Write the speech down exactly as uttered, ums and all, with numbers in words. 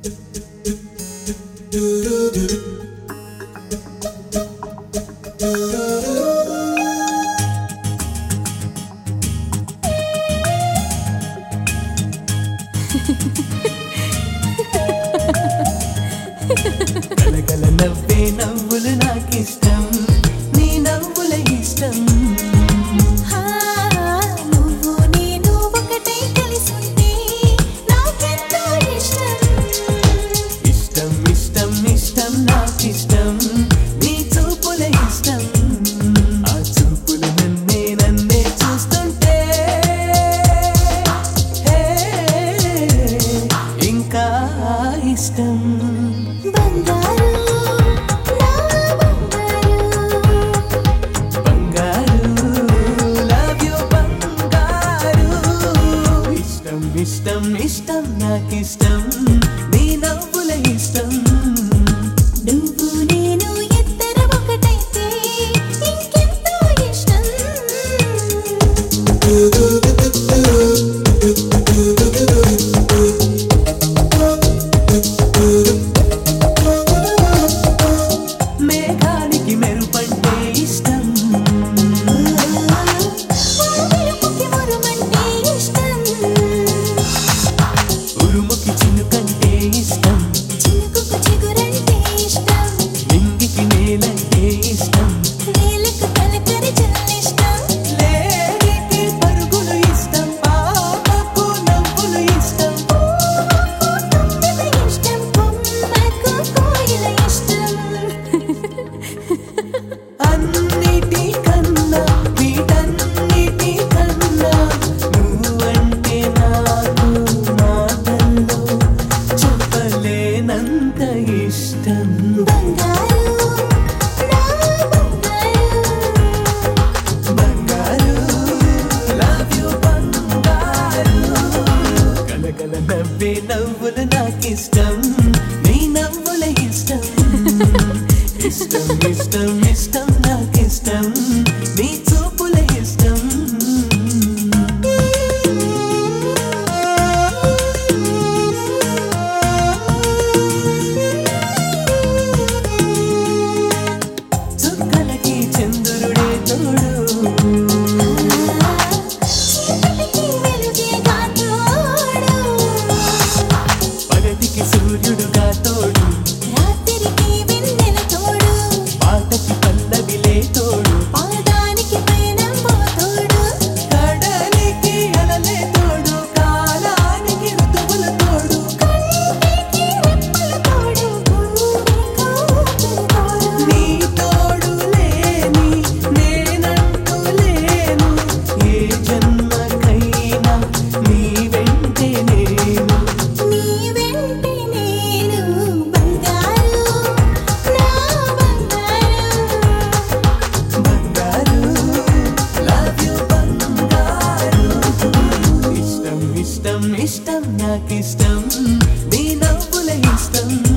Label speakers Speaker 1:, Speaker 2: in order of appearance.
Speaker 1: కలకల నవ్వే నవ్వులు నాకిష్టం, నీ నవ్వుల ఇష్టం.
Speaker 2: నువ్వు నేను ఒకటై కలిసుంటే నాకెంతో ఇష్టం.
Speaker 1: ఇష్టం ఇష్టం ఇష్టం నాకిష్టం, నీ చూపుల ఇష్టం. ఆ చూపులు నన్నే నన్నే చూస్తుంటే ఇంకా ఇష్టం.
Speaker 2: బంగారు నా బంగారు,
Speaker 1: బంగారు లవ్ యు బంగారు. ఇష్టం ఇష్టం ఇష్టం నాకిష్టం, నీ నవ్వుల ఇష్టం.
Speaker 2: నువ్వు నేను ఇద్దరం ఒకటైతే ఇంకెంతో ఇష్టం.
Speaker 1: మేఘానికి మెరుపంటే ఇష్టం,
Speaker 2: మెరుపుకి మురుమంటే ఇష్టం.
Speaker 1: ఉరుముకి చినుకంటే ఇష్టం,
Speaker 2: చినుకుకు చిగురంటే ఇష్టం.
Speaker 1: నింగికి నేలంటే ఇష్టం.
Speaker 2: నేలకు తలకరి జల్లిష్టం.
Speaker 1: లేడికి పరుగులు ఇష్టం, పాపకు నవ్వులు ఇష్టం.
Speaker 2: తుమ్మెద ఇష్టం, కొమ్మకు కోయిల ఇష్టం.
Speaker 1: అన్నిటికన్నా వీటన్నిటి కన్నా నువ్వంటే నాకు మాటల్లో చెప్పలేనంత ఇష్టం.
Speaker 2: బంగారు నా బంగారు,
Speaker 1: బంగారు లవ్ యు బంగారు. కలకల నవ్వే నవ్వులు నాకిష్టం, నీ నవ్వుల ఇష్టం. ఇష్టం ఇష్టం ఇష్టం నాకిష్టం, నీ చూపుల ఇష్టం. చుక్కలకి చంద్రుడే తోడు,
Speaker 2: చీకటికి వెలుగే కాతోడు.
Speaker 1: పగటికి సూర్యుడుగా తోడు,
Speaker 2: రాత్రికి వెన్నెల తోడు.
Speaker 1: పాటకి పల్లవిలే తోడు.
Speaker 2: పాదానికి పయనం పోతోడు.
Speaker 1: కడలికి అలలే తోడు, కాలానికి ఋతువుల తోడు.
Speaker 2: కంటికి రెప్పల తోడు, గుండెకు ఊపిరి తోడు.
Speaker 1: నీ తోడు లేని నేనంటూ లేను, ఏ జన్మకైనా నీ వెంటే నేను.
Speaker 2: నీ వెంటే నేను. బంగారు నా బంగారు,
Speaker 1: బంగారు లవ్ యు బంగారు. ఇష్టం ఇష్టం ఇష్టం నాకిష్టం, నీ నవ్వుల ఇష్టం.